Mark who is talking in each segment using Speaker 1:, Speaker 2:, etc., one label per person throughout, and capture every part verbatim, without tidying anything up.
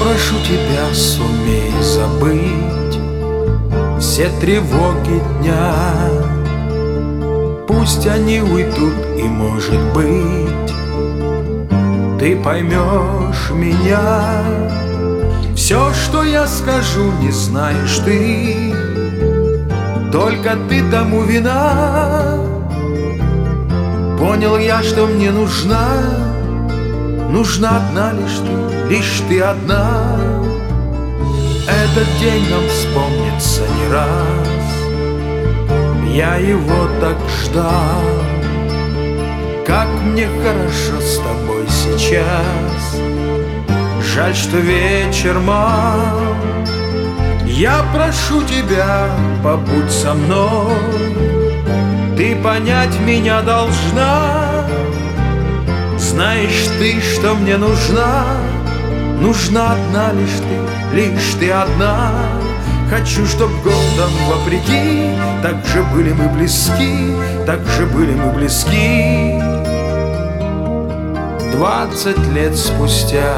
Speaker 1: прошу тебя, сумей забыть все тревоги дня. Пусть они уйдут, и, может быть, ты поймешь меня. Все, что я скажу, не знаешь ты, только ты тому вина. Понял я, что мне нужна, нужна одна лишь ты, лишь ты одна. Этот день нам вспомнится не раз, я его так ждал. Как мне хорошо с тобой сейчас, жаль, что вечер мал. Я прошу тебя, побудь со мной, ты понять меня должна. Знаешь ты, что мне нужна, нужна одна лишь ты, лишь ты одна. Хочу, чтоб годом вопреки так же были мы близки, так же были мы близки. Двадцать лет спустя.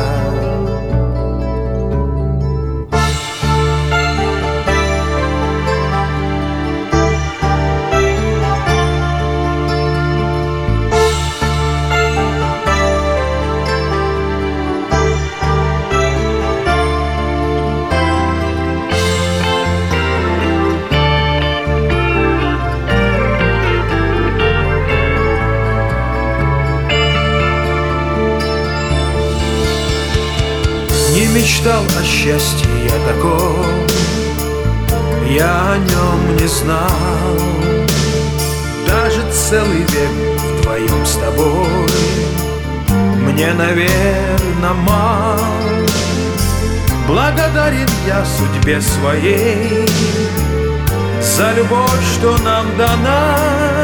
Speaker 1: Не мечтал о счастье я таком, я о нем не знал. Даже целый век вдвоем с тобой мне, наверно, мал. Благодарен я судьбе своей за любовь, что нам дана.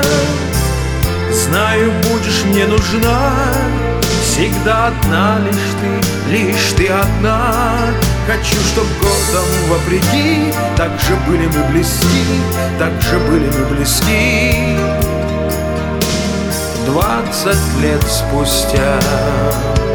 Speaker 1: Знаю, будешь мне нужна, всегда одна лишь ты, лишь ты одна. Хочу, чтоб годом вопреки так же были мы близки, так же были мы близки. Двадцать лет спустя.